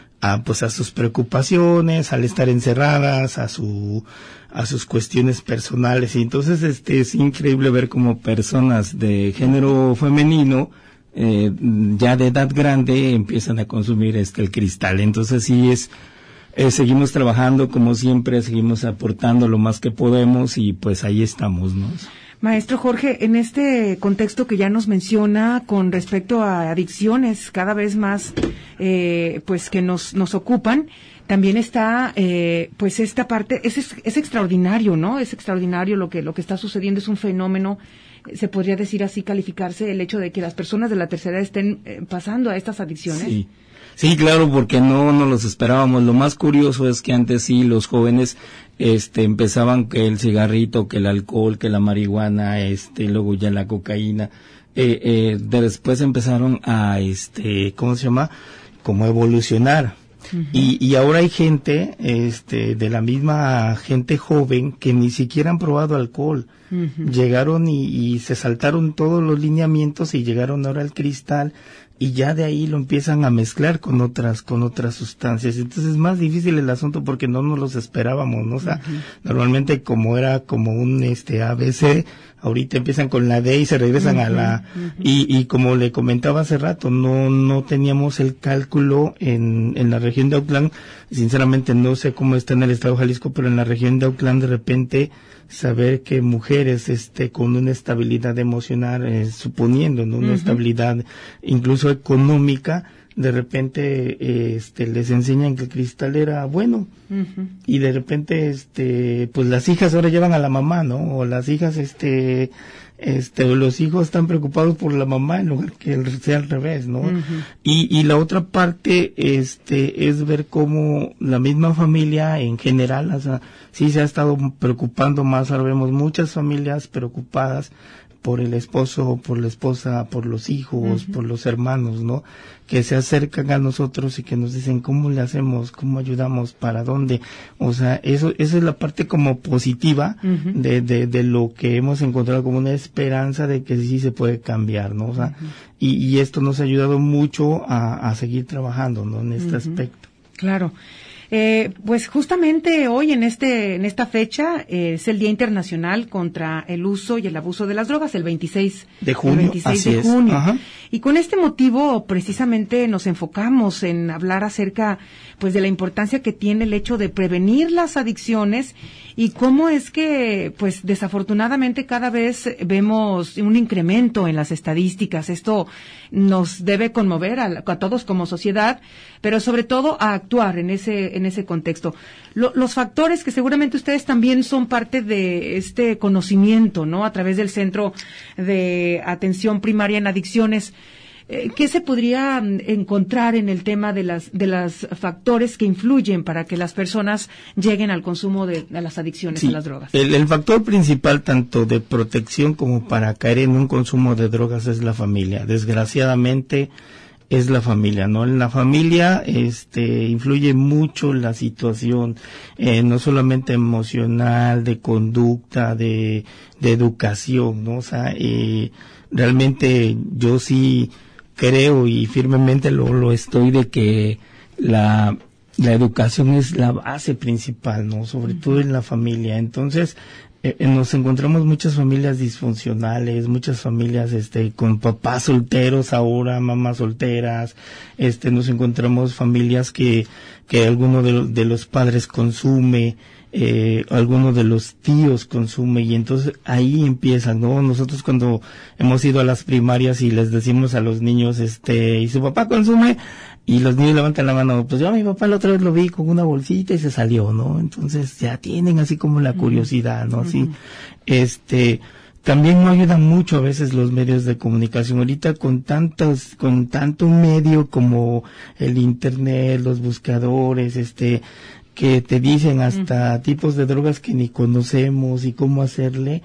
a pues a sus preocupaciones, al estar encerradas, a su a sus cuestiones personales. Y entonces este es increíble ver cómo personas de género femenino eh, ya de edad grande empiezan a consumir este el cristal. Entonces sí es eh, seguimos trabajando como siempre, seguimos aportando lo más que podemos y pues ahí estamos, ¿no? Maestro Jorge, en este contexto que ya nos menciona con respecto a adicciones cada vez más, eh, pues que nos nos ocupan, también está, eh, pues esta parte es, es es extraordinario, ¿no? Es extraordinario lo que lo que está sucediendo, es un fenómeno, se podría decir así, calificarse el hecho de que las personas de la tercera edad estén eh, pasando a estas adicciones. Sí. Sí, claro, porque no no los esperábamos. Lo más curioso es que antes sí los jóvenes este empezaban que el cigarrito, que el alcohol, que la marihuana, este luego ya la cocaína, eh, eh, después empezaron a este ¿cómo se llama? Como evolucionar. Uh-huh. Y y ahora hay gente este de la misma gente joven que ni siquiera han probado alcohol. Uh-huh. Llegaron y, y se saltaron todos los lineamientos y llegaron ahora al cristal. Y ya de ahí lo empiezan a mezclar con otras con otras sustancias. Entonces es más difícil el asunto porque no nos los esperábamos, ¿no? O sea, uh-huh. Normalmente como era como un este A B C, ahorita empiezan con la D y se regresan uh-huh. a la uh-huh. y y como le comentaba hace rato, no no teníamos el cálculo en en la región de Autlán. Sinceramente no sé cómo está en el estado de Jalisco, pero en la región de Autlán de repente saber que mujeres este con una estabilidad emocional, eh, suponiendo, ¿no? Una uh-huh. estabilidad incluso económica, de repente eh, este les enseñan que el cristal era bueno. Uh-huh. Y de repente este pues las hijas ahora llevan a la mamá, ¿no? O las hijas este este los hijos están preocupados por la mamá en lugar que sea al revés, ¿no? Uh-huh. Y y la otra parte este es ver cómo la misma familia en general, o sea, sí se ha estado preocupando más. Ahora vemos muchas familias preocupadas por el esposo, por la esposa, por los hijos, uh-huh. por los hermanos, ¿no? Que se acercan a nosotros y que nos dicen cómo le hacemos, cómo ayudamos, para dónde. O sea, eso, esa es la parte como positiva uh-huh. de, de, de lo que hemos encontrado como una esperanza de que sí se puede cambiar, ¿no? O sea, uh-huh. y, y esto nos ha ayudado mucho a, a seguir trabajando, ¿no? En este uh-huh. aspecto. Claro. Eh, pues justamente hoy en este en esta fecha eh, es el Día Internacional contra el Uso y el Abuso de las Drogas, el veintiséis de junio. El veintiséis así de junio. Es. Ajá. Y con este motivo precisamente nos enfocamos en hablar acerca pues de la importancia que tiene el hecho de prevenir las adicciones y cómo es que pues desafortunadamente cada vez vemos un incremento en las estadísticas. Esto nos debe conmover a, a todos como sociedad, pero sobre todo a actuar en ese en ese contexto. Lo, los factores que seguramente ustedes también son parte de este conocimiento, ¿no? A través del Centro de Atención Primaria en Adicciones. Eh, ¿Qué se podría encontrar en el tema de las de los factores que influyen para que las personas lleguen al consumo de, de las adicciones sí, a las drogas? El, el factor principal tanto de protección como para caer en un consumo de drogas es la familia. Desgraciadamente es la familia, ¿no? En la familia, este, influye mucho la situación, eh, no solamente emocional, de conducta, de, de educación, ¿no? O sea, eh, realmente yo sí creo y firmemente lo, lo estoy de que la, la educación es la base principal, ¿no? Sobre uh-huh. todo en la familia. Entonces, Eh, nos encontramos muchas familias disfuncionales, muchas familias este con papás solteros ahora, mamás solteras, este nos encontramos familias que que alguno de, de los padres consume, eh, alguno de los tíos consume y entonces ahí empieza, ¿no? Nosotros cuando hemos ido a las primarias y les decimos a los niños, este, ¿y su papá consume? Y los niños levantan la mano, pues yo a mi papá la otra vez lo vi con una bolsita y se salió, ¿no? Entonces ya tienen así como la curiosidad, ¿no? Así, uh-huh. este, también no ayudan mucho a veces los medios de comunicación. Ahorita con tantos, con tanto medio como el internet, los buscadores, este, que te dicen hasta uh-huh. tipos de drogas que ni conocemos y cómo hacerle,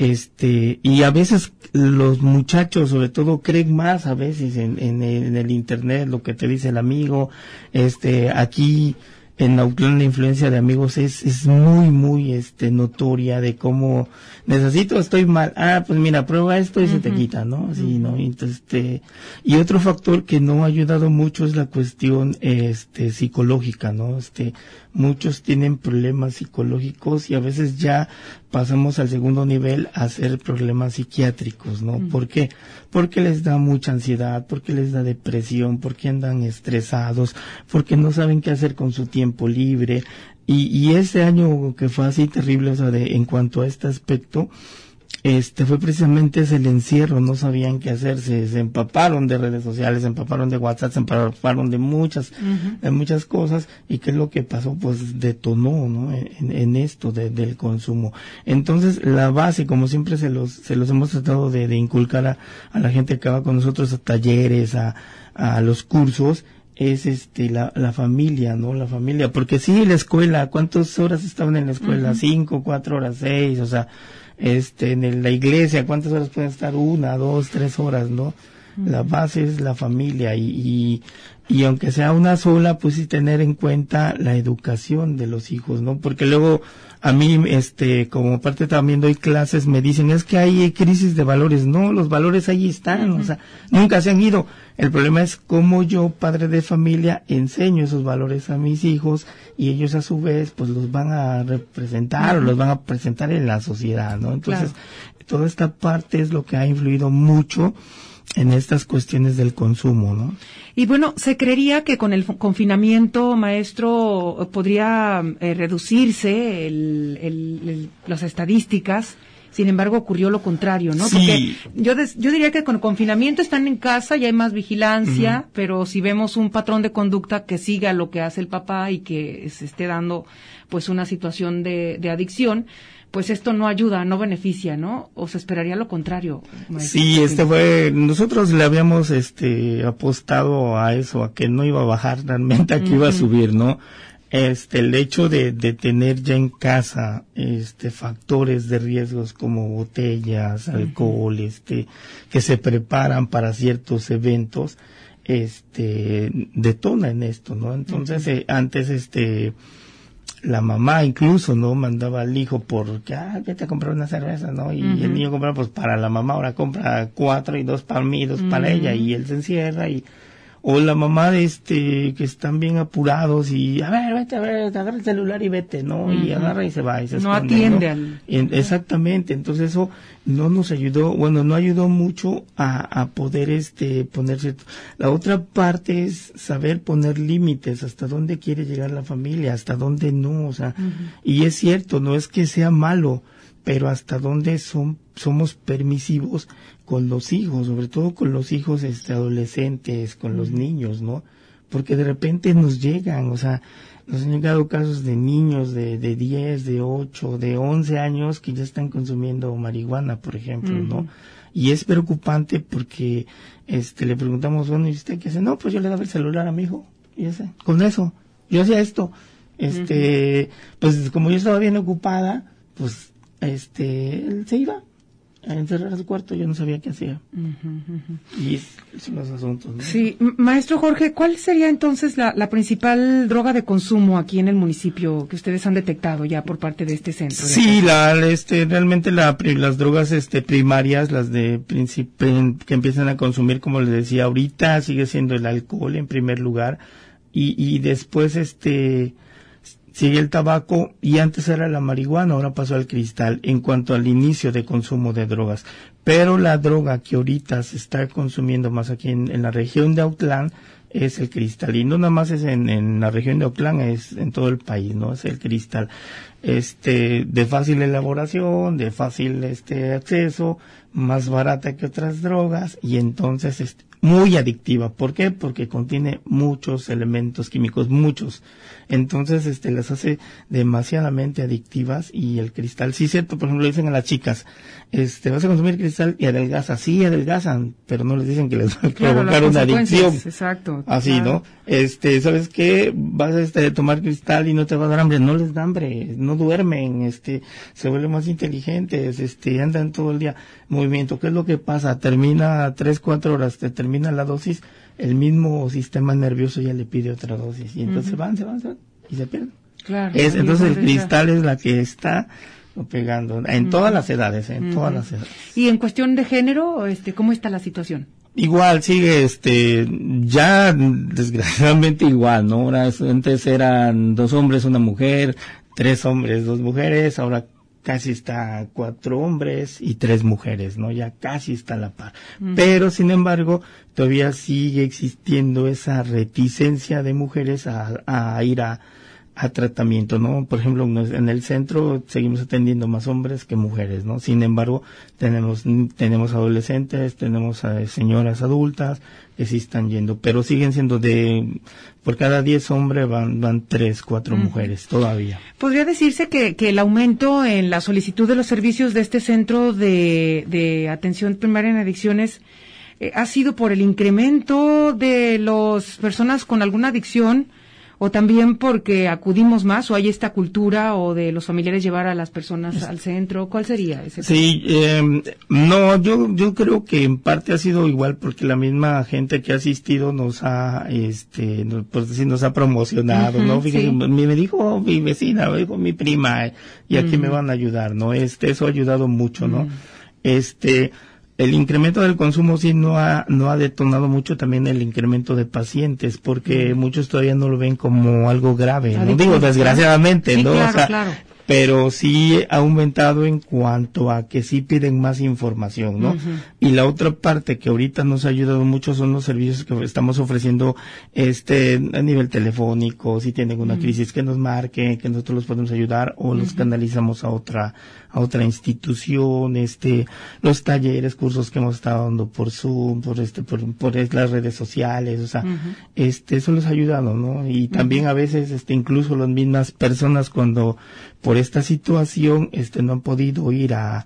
este, y a veces los muchachos sobre todo creen más a veces en, en, el, en el internet lo que te dice el amigo. Este, aquí en Autlán la influencia de amigos es, es muy, muy, este, notoria de cómo necesito, estoy mal, ah, pues mira, prueba esto y uh-huh. se te quita, ¿no? Así, uh-huh. ¿no? Entonces, este, y otro factor que no ha ayudado mucho es la cuestión, este, psicológica, ¿no? Este, muchos tienen problemas psicológicos y a veces ya pasamos al segundo nivel a hacer problemas psiquiátricos, ¿no? Uh-huh. ¿Por qué? Porque les da mucha ansiedad, porque les da depresión, porque andan estresados, porque no saben qué hacer con su tiempo libre. Y, y ese año que fue así terrible, o sea, de, en cuanto a este aspecto, este fue precisamente ese el encierro, no sabían qué hacer, se, se empaparon de redes sociales, se empaparon de WhatsApp, se empaparon de muchas, uh-huh. de muchas cosas, y qué es lo que pasó, pues detonó, ¿no? En, en esto de, del consumo. Entonces, la base, como siempre se los, se los hemos tratado de, de inculcar a, a la gente que va con nosotros a talleres, a, a los cursos, es este la, la familia, ¿no? La familia, porque sí, la escuela, ¿cuántas horas estaban en la escuela? Uh-huh. Cinco, cuatro horas, seis, o sea, este, en el, la iglesia, ¿cuántas horas pueden estar? Una, dos, tres horas, ¿no? Uh-huh. La base es la familia y, y, y aunque sea una sola, pues sí tener en cuenta la educación de los hijos, ¿no? Porque luego a mí, este, como parte también doy clases, me dicen, es que hay crisis de valores. No, los valores ahí están, uh-huh. o sea, nunca se han ido. El problema es cómo yo, padre de familia, enseño esos valores a mis hijos y ellos a su vez, pues los van a representar uh-huh. o los van a presentar en la sociedad, ¿no? Entonces, claro. toda esta parte es lo que ha influido mucho en estas cuestiones del consumo, ¿no? Y bueno, se creería que con el confinamiento, maestro, podría eh, reducirse el, el, el, las estadísticas. Sin embargo, ocurrió lo contrario, ¿no? Sí. Porque yo des, yo diría que con el confinamiento están en casa, ya hay más vigilancia, uh-huh. pero si vemos un patrón de conducta que siga lo que hace el papá y que se esté dando pues una situación de, de adicción, pues esto no ayuda, no beneficia, ¿no? O se esperaría lo contrario. Maestro. Sí, este fue, nosotros le habíamos este apostado a eso, a que no iba a bajar realmente, a que uh-huh. iba a subir, ¿no? Este, el hecho de, de tener ya en casa, este, factores de riesgos como botellas, uh-huh. alcohol, este, que se preparan para ciertos eventos, este, detona en esto, ¿no? Entonces, uh-huh. eh, antes, este, la mamá incluso, ¿no? Mandaba al hijo porque, ah, vete a comprar una cerveza, ¿no? Y uh-huh. el niño compraba, pues, para la mamá, ahora compra cuatro y dos para mí, dos uh-huh. para ella, y él se encierra y, o la mamá de este que están bien apurados y a ver, vete, a ver, agarra el celular y vete, ¿no? Uh-huh. Y agarra y se va y se no esconde, atiende ¿no? al... En, exactamente, entonces eso no nos ayudó, bueno, no ayudó mucho a, a poder este ponerse. La otra parte es saber poner límites, hasta dónde quiere llegar la familia, hasta dónde no, o sea, uh-huh. Y es cierto, no es que sea malo, pero hasta dónde son somos permisivos con los hijos, sobre todo con los hijos este adolescentes, con los niños, ¿no? Porque de repente nos llegan, o sea, nos han llegado casos de niños de de diez, de ocho, de once años que ya están consumiendo marihuana, por ejemplo, uh-huh. ¿no? Y es preocupante porque este le preguntamos, bueno, ¿y usted qué hace? No, pues yo le daba el celular a mi hijo, y ese, con eso, yo hacía esto. Este, uh-huh. Pues como yo estaba bien ocupada, pues este, él se iba a encerrar a su cuarto, yo no sabía qué hacía. Uh-huh, uh-huh. Y esos son los asuntos, ¿no? Sí, maestro Jorge, ¿cuál sería entonces la, la principal droga de consumo aquí en el municipio que ustedes han detectado ya por parte de este centro? Sí, la, este, realmente la, las drogas, este, primarias, las de principio, que empiezan a consumir, como les decía ahorita, sigue siendo el alcohol en primer lugar, y, y después, este, sigue el tabaco, y antes era la marihuana, ahora pasó al cristal en cuanto al inicio de consumo de drogas. Pero la droga que ahorita se está consumiendo más aquí en, en la región de Autlán es el cristal. Y no nada más es en, en la región de Autlán, es en todo el país, ¿no? Es el cristal. Este, de fácil elaboración, de fácil este acceso, más barata que otras drogas, y entonces este, muy adictiva. ¿Por qué? Porque contiene muchos elementos químicos, muchos. Entonces, este, las hace demasiadamente adictivas, y el cristal, sí, cierto, por ejemplo, le dicen a las chicas, este, vas a consumir cristal y adelgaza. Sí, adelgazan, pero no les dicen que les va a claro, provocar una adicción. Exacto. Así, claro. ¿No? Este, ¿sabes qué? Vas a este, tomar cristal y no te va a dar hambre. No les da hambre, no duermen, este, se vuelven más inteligentes, este, andan todo el día en movimiento. ¿Qué es lo que pasa? Termina tres, cuatro horas, te termina la dosis, el mismo sistema nervioso ya le pide otra dosis, y entonces uh-huh. van, se van, se van, y se pierden. Claro. Es, entonces el cristal es la que está pegando en uh-huh. todas las edades, en uh-huh. todas las edades. Y en cuestión de género, este, ¿cómo está la situación? Igual sigue, este, ya desgraciadamente igual, ¿no? Ahora, antes eran dos hombres, una mujer, tres hombres, dos mujeres, ahora casi está cuatro hombres y tres mujeres, ¿no? Ya casi está a la par. Mm. Pero, sin embargo, todavía sigue existiendo esa reticencia de mujeres a, a ir a, a tratamiento, ¿no? Por ejemplo, en el centro seguimos atendiendo más hombres que mujeres, ¿no? Sin embargo, tenemos tenemos adolescentes, tenemos a señoras adultas que sí están yendo, pero siguen siendo de, por cada diez hombres van van tres, cuatro mm. mujeres todavía. ¿Podría decirse que, que el aumento en la solicitud de los servicios de este centro de, de atención primaria en adicciones eh, ha sido por el incremento de las personas con alguna adicción, o también porque acudimos más, o hay esta cultura, o de los familiares llevar a las personas al centro? ¿Cuál sería ese? Sí, eh, no, yo yo creo que en parte ha sido igual, porque la misma gente que ha asistido nos ha, este, nos, pues decir, nos ha promocionado, uh-huh, ¿no? Fíjense, sí. me, me dijo mi vecina, me dijo mi prima, eh, y aquí uh-huh. me van a ayudar, ¿no? Este, eso ha ayudado mucho, ¿no? Uh-huh. Este, el incremento del consumo sí no ha no ha detonado mucho también el incremento de pacientes, porque mm. muchos todavía no lo ven como algo grave, no digo desgraciadamente, sí, ¿no? Claro, o sea, claro. Pero sí ha aumentado en cuanto a que sí piden más información, ¿no? Uh-huh. Y la otra parte que ahorita nos ha ayudado mucho son los servicios que estamos ofreciendo este a nivel telefónico. Si tienen una uh-huh. crisis, que nos marquen, que nosotros los podemos ayudar, o los uh-huh. canalizamos a otra a otra institución, este los talleres, cursos que hemos estado dando por Zoom, por este por, por las redes sociales, o sea, uh-huh. este eso los ha ayudado, ¿no? Y también uh-huh. a veces este incluso las mismas personas, cuando por esta situación este no han podido ir a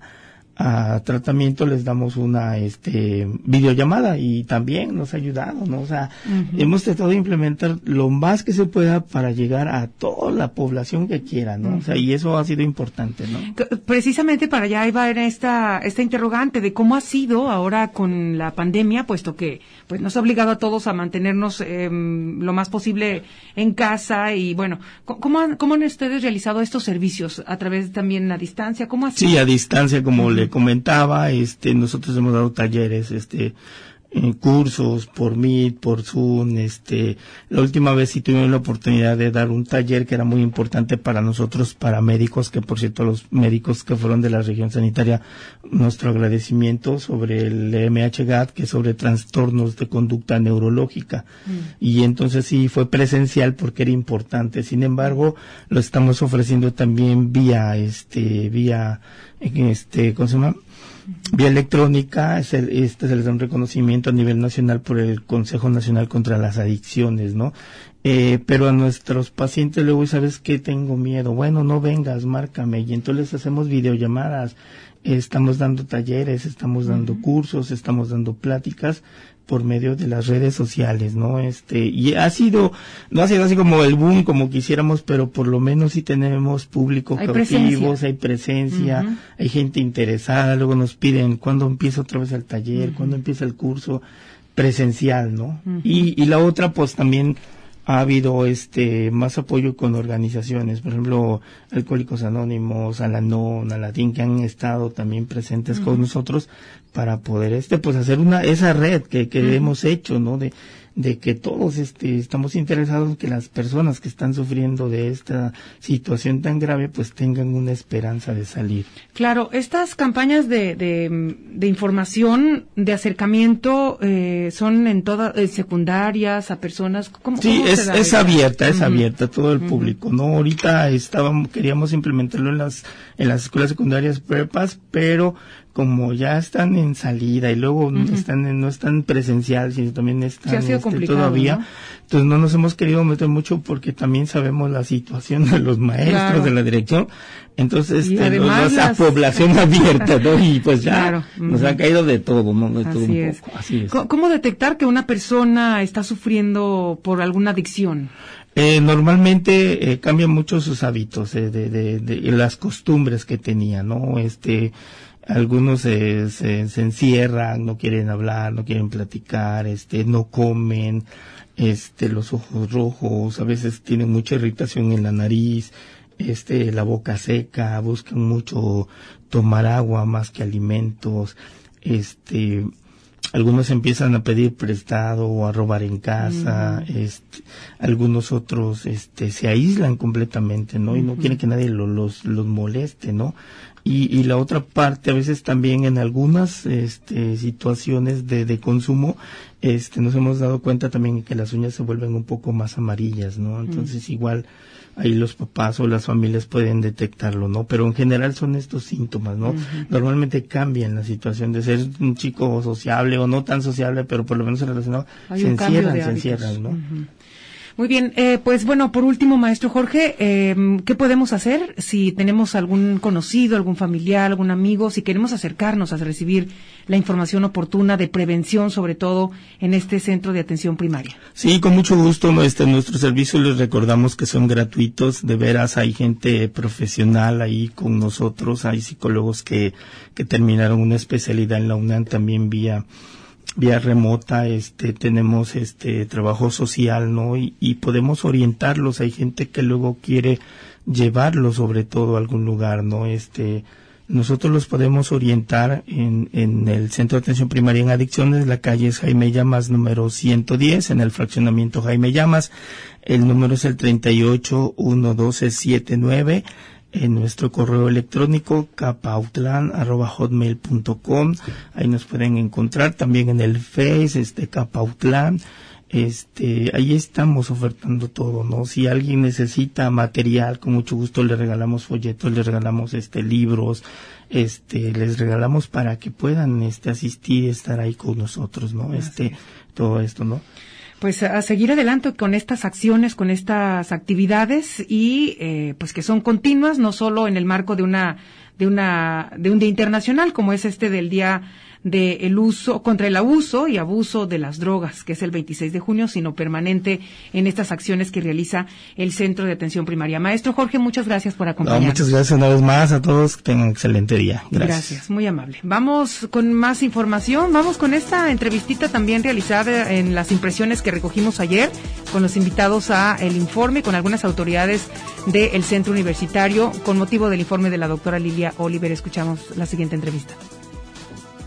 a tratamiento, les damos una este videollamada, y también nos ha ayudado, ¿no? O sea, uh-huh. hemos tratado de implementar lo más que se pueda para llegar a toda la población que quiera, ¿no? Uh-huh. O sea, y eso ha sido importante, ¿no? Precisamente para allá iba esta esta interrogante de cómo ha sido ahora con la pandemia, puesto que pues nos ha obligado a todos a mantenernos eh, lo más posible en casa, y bueno, ¿cómo han, cómo han ustedes realizado estos servicios? ¿A través también a distancia? ¿Cómo ha sido? Sí, a distancia, como uh-huh. le comentaba, este, nosotros hemos dado talleres, este, eh, cursos por Meet, por Zoom. Este, la última vez sí tuvimos la oportunidad de dar un taller que era muy importante para nosotros, para médicos, que por cierto los médicos que fueron de la región sanitaria, nuestro agradecimiento sobre el M H G A T, que es sobre trastornos de conducta neurológica. Mm. Y entonces sí fue presencial porque era importante. Sin embargo, lo estamos ofreciendo también vía, este, vía, este, ¿cómo se llama? Vía electrónica. Es el, este se les da un reconocimiento a nivel nacional por el Consejo Nacional contra las Adicciones, ¿no? Eh, pero a nuestros pacientes luego, ¿sabes qué? Tengo miedo. Bueno, no vengas, márcame. Y entonces les hacemos videollamadas, eh, estamos dando talleres, estamos dando uh-huh. cursos, estamos dando pláticas por medio de las redes sociales, ¿no? Este, y ha sido, no ha sido así como el boom como quisiéramos, pero por lo menos sí tenemos público hay cautivos, presencia. hay presencia, uh-huh. hay gente interesada, luego nos piden cuándo empieza otra vez el taller, uh-huh. cuándo empieza el curso presencial, ¿no? Uh-huh. Y, y la otra, pues también ha habido este más apoyo con organizaciones, por ejemplo, Alcohólicos Anónimos, Al-Anon, Aladín, que han estado también presentes uh-huh. con nosotros para poder este pues hacer una esa red que, que uh-huh. hemos hecho, ¿no? De de que todos este estamos interesados en que las personas que están sufriendo de esta situación tan grave pues tengan una esperanza de salir. Claro, estas campañas de de, de información, de acercamiento, eh, son en todas eh, secundarias a personas. ¿Cómo, sí, cómo es se da es eso? abierta, es uh-huh. abierta a todo el uh-huh. público, ¿no? Ahorita estábamos queríamos implementarlo en las en las escuelas secundarias prepas, pero como ya están en salida y luego uh-huh. están en, no están presencial, sino también están sí, este, todavía, ¿no? Entonces no nos hemos querido meter mucho porque también sabemos la situación de los maestros, claro. de la dirección, entonces este, además esa las... población abierta, ¿no? Y pues ya claro. uh-huh. nos ha caído de todo, ¿no? De Así todo un es. poco. Así es. ¿Cómo detectar que una persona está sufriendo por alguna adicción? Eh, normalmente eh, cambian mucho sus hábitos, eh, de, de, de, de las costumbres que tenía, ¿no? Este, algunos se, se, se encierran, no quieren hablar, no quieren platicar, este, no comen, este, los ojos rojos, a veces tienen mucha irritación en la nariz, este, la boca seca, buscan mucho tomar agua más que alimentos, este, algunos empiezan a pedir prestado o a robar en casa, uh-huh. este, algunos otros, este, se aíslan completamente, ¿no? Uh-huh. Y no quieren que nadie lo, los, los moleste, ¿no? Y, y la otra parte, a veces también en algunas, este, situaciones de, de consumo, este, nos hemos dado cuenta también que las uñas se vuelven un poco más amarillas, ¿no? Entonces, uh-huh. igual, ahí los papás o las familias pueden detectarlo, ¿no? Pero en general son estos síntomas, ¿no? Uh-huh. Normalmente cambian la situación de ser un chico sociable o no tan sociable, pero por lo menos relacionado, hay se encierran, se hábitos. encierran, ¿no? Uh-huh. Muy bien, eh, pues bueno, por último, maestro Jorge, eh, ¿qué podemos hacer si tenemos algún conocido, algún familiar, algún amigo, si queremos acercarnos a recibir la información oportuna de prevención, sobre todo en este centro de atención primaria? Sí, con mucho gusto. Nuestro, nuestros servicios les recordamos que son gratuitos. De veras, hay gente profesional ahí con nosotros. Hay psicólogos que, que terminaron una especialidad en la UNAM también vía vía remota, este, tenemos este trabajo social, ¿no? Y, y podemos orientarlos. Hay gente que luego quiere llevarlos sobre todo a algún lugar, ¿no? Este, nosotros los podemos orientar en, en el Centro de Atención Primaria en Adicciones. La calle es Jaime Llamas número ciento diez, en el fraccionamiento Jaime Llamas. El número es el treinta y ocho, uno doce, setenta y nueve. En nuestro correo electrónico capautlan arroba hotmail punto com, ahí nos pueden encontrar, también en el Face, este Capautlan, este, ahí estamos ofertando todo, ¿no? Si alguien necesita material, con mucho gusto le regalamos folletos, le regalamos este libros, este, les regalamos para que puedan este asistir y estar ahí con nosotros, ¿no? Este, todo esto, ¿no? Pues a seguir adelante con estas acciones, con estas actividades y eh, pues que son continuas, no solo en el marco de una de una de un día internacional como es este del día de el uso contra el abuso y abuso de las drogas, que es el veintiséis de junio, sino permanente en estas acciones que realiza el Centro de Atención Primaria. Maestro Jorge, muchas gracias por acompañarnos. No, muchas gracias una vez más a todos, que tengan un excelente día. Gracias. Gracias, muy amable. Vamos con más información, vamos con esta entrevistita también realizada en las impresiones que recogimos ayer, con los invitados a el informe, con algunas autoridades del Centro Universitario, con motivo del informe de la doctora Lilia Oliver. Escuchamos la siguiente entrevista.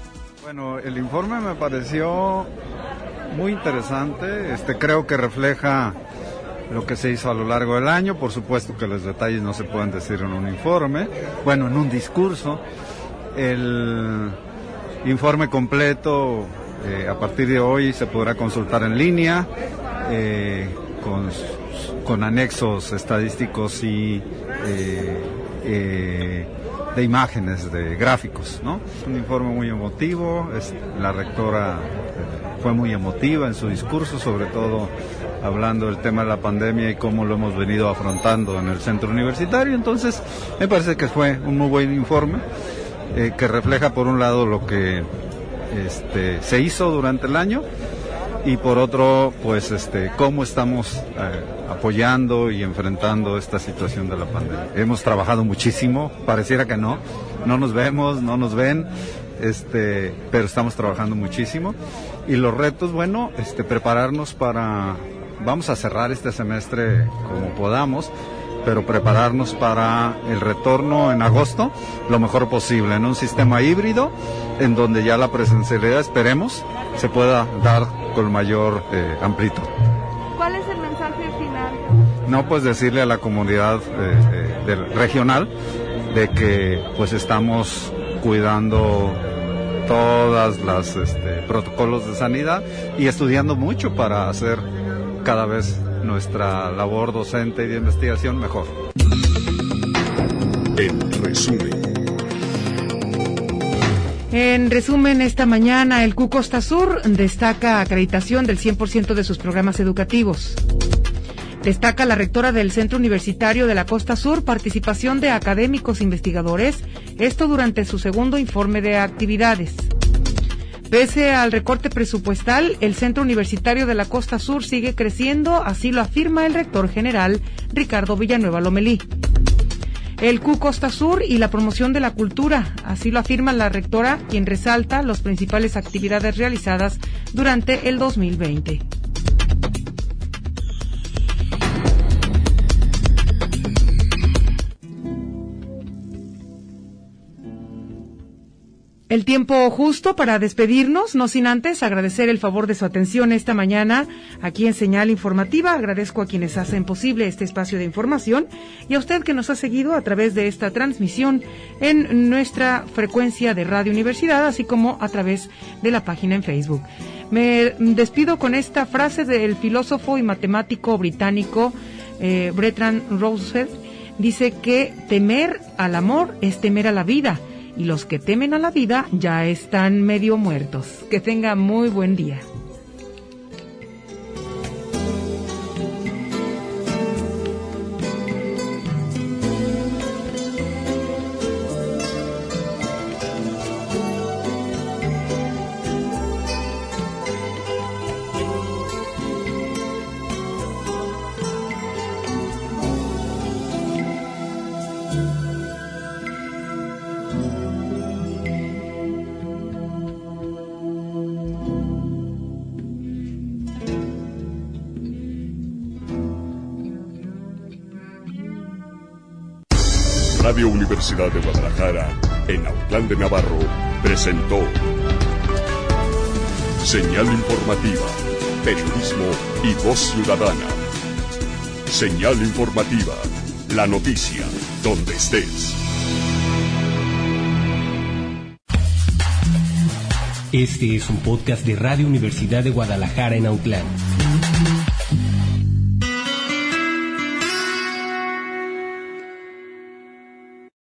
Bueno, el informe me pareció muy interesante, este, creo que refleja lo que se hizo a lo largo del año. Por supuesto que los detalles no se pueden decir en un informe, bueno, en un discurso. El informe completo eh, a partir de hoy se podrá consultar en línea, eh, con, con anexos estadísticos y eh, eh, de imágenes, de gráficos, ¿no? Un informe muy emotivo, es, la rectora eh, fue muy emotiva en su discurso, sobre todo hablando del tema de la pandemia y cómo lo hemos venido afrontando en el centro universitario. Entonces, me parece que fue un muy buen informe, eh, que refleja por un lado lo que este, se hizo durante el año y por otro, pues, este, cómo estamos eh, apoyando y enfrentando esta situación de la pandemia. Hemos trabajado muchísimo, pareciera que no, no nos vemos, no nos ven, este, pero estamos trabajando muchísimo. Y los retos, bueno, este, prepararnos para, vamos a cerrar este semestre como podamos, pero prepararnos para el retorno en agosto lo mejor posible, en un sistema híbrido, en donde ya la presencialidad, esperemos, se pueda dar con mayor eh, amplitud. ¿Cuál es el mensaje final? No, pues decirle a la comunidad eh, eh, del, regional de que pues estamos cuidando todas las este, protocolos de sanidad y estudiando mucho para hacer cada vez nuestra labor docente y de investigación mejor. En resumen. En resumen, esta mañana el C U Costa Sur destaca acreditación del cien por ciento de sus programas educativos. Destaca la rectora del Centro Universitario de la Costa Sur participación de académicos investigadores, esto durante su segundo informe de actividades. Pese al recorte presupuestal, el Centro Universitario de la Costa Sur sigue creciendo, así lo afirma el rector general Ricardo Villanueva Lomelí. El C U Costa Sur y la promoción de la cultura, así lo afirma la rectora, quien resalta las principales actividades realizadas durante el dos mil veinte. El tiempo justo para despedirnos, no sin antes agradecer el favor de su atención esta mañana aquí en Señal Informativa. Agradezco a quienes hacen posible este espacio de información y a usted que nos ha seguido a través de esta transmisión en nuestra frecuencia de Radio Universidad, así como a través de la página en Facebook. Me despido con esta frase del filósofo y matemático británico eh, Bertrand Russell. Dice que temer al amor es temer a la vida. Y los que temen a la vida ya están medio muertos. Que tenga muy buen día. Radio Universidad de Guadalajara, en Autlán de Navarro, presentó Señal Informativa, Periodismo y Voz Ciudadana. Señal Informativa, la noticia, donde estés. Este es un podcast de Radio Universidad de Guadalajara en Autlán.